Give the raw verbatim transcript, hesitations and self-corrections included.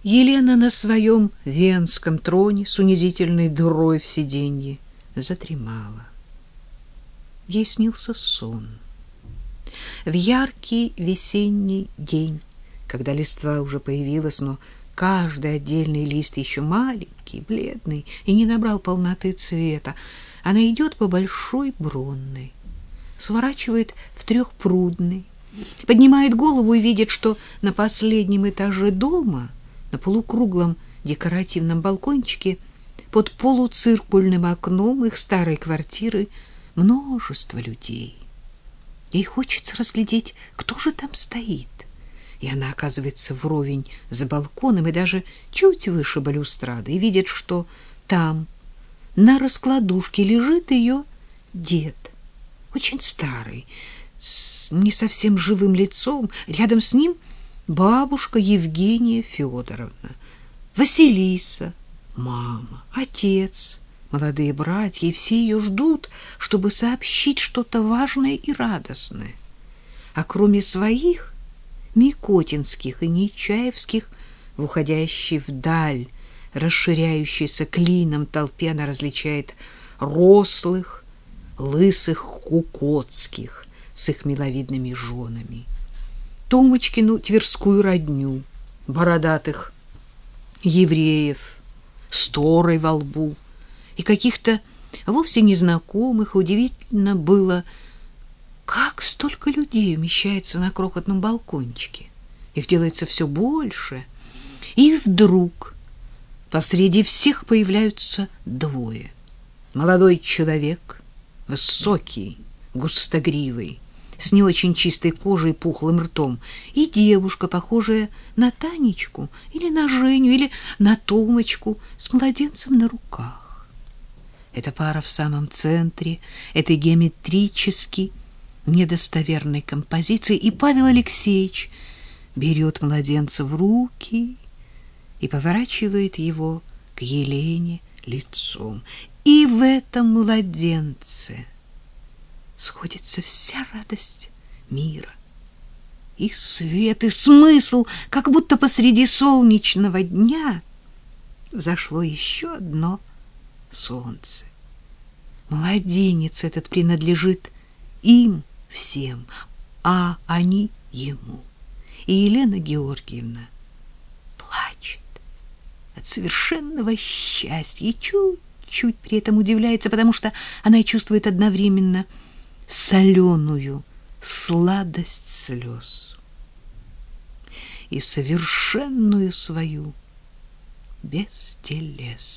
Елена на своем венском троне с унизительной дырой в сиденье задремала. Ей снился сон. В яркий весенний день, когда листва уже появилась, но каждый отдельный лист еще маленький, бледный и не набрал полноты цвета, она идет по Большой Бронной, сворачивает в Трехпрудный, поднимает голову и видит, что на последнем этаже дома, на полукруглом декоративном балкончике, под полуциркульным окном их старой квартиры множество людей. Ей хочется разглядеть, кто же там стоит. И она оказывается вровень с балконом и даже чуть выше балюстрады, и видит, что там на раскладушке лежит ее дед, очень старый, с не совсем живым лицом. Рядом с ним бабушка Евгения Федоровна, Василиса, мама, отец, молодые братья, и все ее ждут, чтобы сообщить что-то важное и радостное. А кроме своих, микотинских и нечаевских, в уходящей вдаль, расширяющейся клином толпе, она различает рослых, лысых кукотских с их миловидными женами, Томочкину тверскую родню, бородатых евреев с торой во лбу и каких-то вовсе незнакомых. Удивительно было, как столько людей умещается на крохотном балкончике. Их делается все больше, и вдруг посреди всех появляются двое. Молодой человек, высокий, густогривый, с не очень чистой кожей и пухлым ртом, и девушка, похожая на Танечку или на Женю или на Томочку с младенцем на руках. Эта пара в самом центре этой геометрически недостоверной композиции, и Павел Алексеевич берет младенца в руки и поворачивает его к Елене лицом. И в этом младенце сходится вся радость мира, и свет, и смысл, как будто посреди солнечного дня взошло еще одно солнце. Младенец этот принадлежит им всем, а они ему. И Елена Георгиевна плачет от совершенного счастья и чуть-чуть при этом удивляется, потому что она чувствует одновременно соленую сладость слез и совершенную свою бестелесность.